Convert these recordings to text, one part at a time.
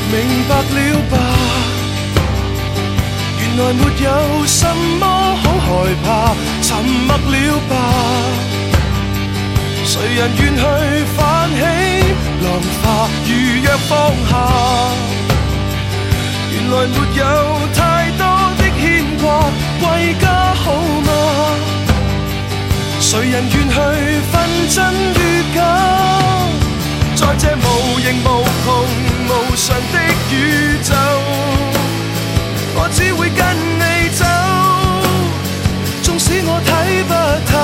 明白了吧？原來沒有什麼好害怕，沉默了吧？誰人願去泛起浪花？如若放下，原來沒有太多的牽掛，歸家好嗎？誰人願去分真於假？在這無形無窮無常的宇宙，我只會跟你走，縱使我睇不透。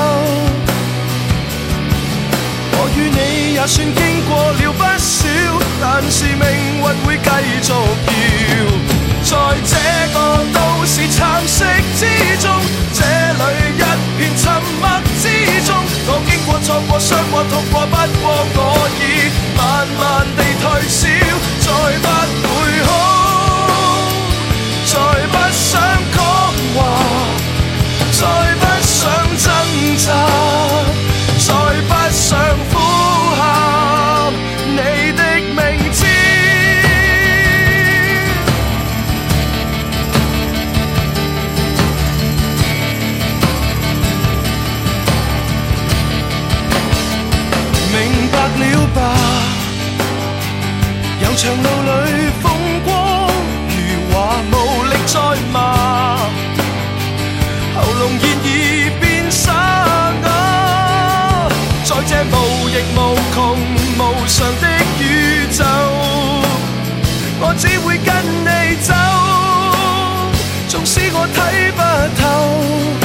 我與你也算經過了不少，但是命運會繼續搖。在這個都市蠶食之中，這裏一片沉默之中，我經過錯過傷過痛過，不過我已慢慢地退燒，再不會哭，再不想講話，再不想掙扎，再不想呼喊你的名字。明白了吧？悠長路裏風光如畫，無力再罵，喉嚨現已變沙啞。在這無形無窮無常的宇宙，我只會跟你走，縱使我睇不透。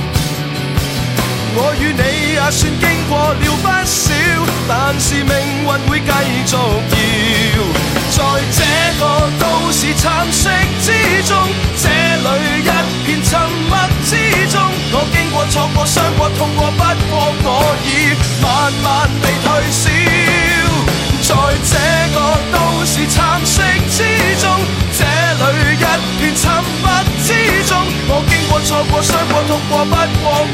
我與你也算經過了不少，但是命運會繼續搖。在這個都市蠶食之中，這裏一片沉默之中，我經過錯過傷過痛過，不過我已慢慢地退燒。在這個都市蠶食之中，這裏一片沉默之中，我經過錯過傷過痛過，不過